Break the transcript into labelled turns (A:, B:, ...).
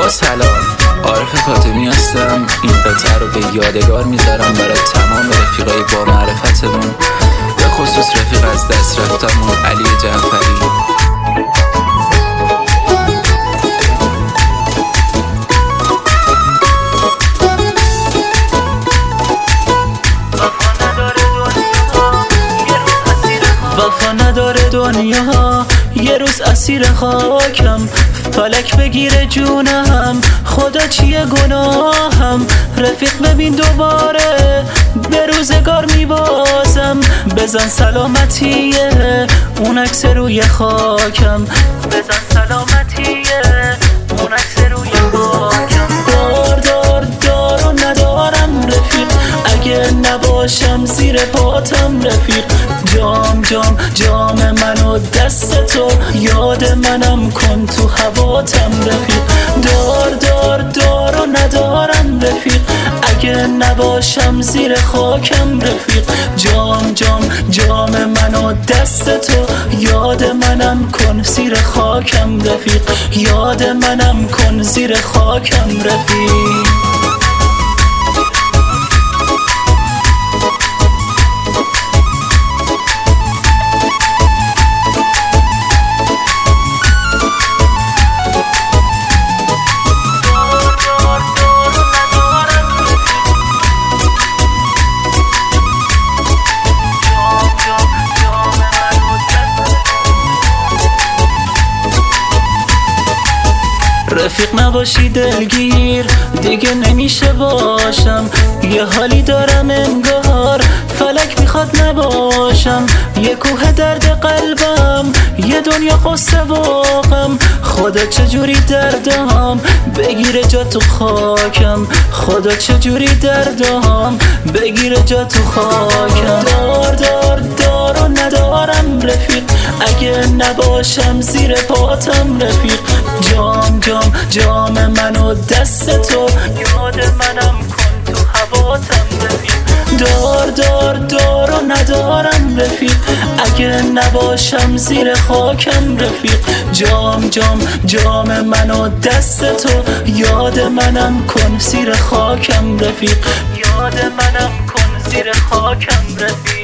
A: سلام، عارف فاطمی هستم. این قطعه رو به یادگار میذارم برای تمام رفیقای با معرفتمون، به خصوص رفیق از دست رفتمون علی جعفری.
B: وفا نداره دنیا، یه روز اسیر خاکم. فلک بگیره جونم، خدا چیه گناهم. رفیق ببین دوباره به روزگار میبازم. بزن سلامتیه اون عکس روی خاکم. بزن سلامتیه اون عکس روی خاکم. دار و ندارم رفیق، اگه نباشم زیر پاتم رفیق. جام منو دست تو، یاد منم کن تو هواتم رفیق. دار و ندارم رفیق، اگه نباشم زیر خاکم رفیق. جام منو دست تو، یاد منم کن زیر خاکم رفیق. یاد منم کن زیر خاکم رفیق. رفیق نباشی دلگیر دیگه نمیشه باشم. یه حالی دارم انگار فلک میخواد نباشم. یه کوه درد قلبم، یه دنیا قصه و غم. خدا چجوری دردام بگیره جا تو خاکم. خدا چجوری دردام بگیره جا تو خاکم. دار و ندارم رفیق، اگه نباشم زیر پاتم رفیق. جام منو دست تو، یاد منم کن تو هواتم رفیق. دار و ندارم رفیق، اگه نباشم زیر خاکم رفیق. جام منو دست تو، یاد منم کن زیر خاکم رفیق. یاد منم کن زیر خاکم رفیق.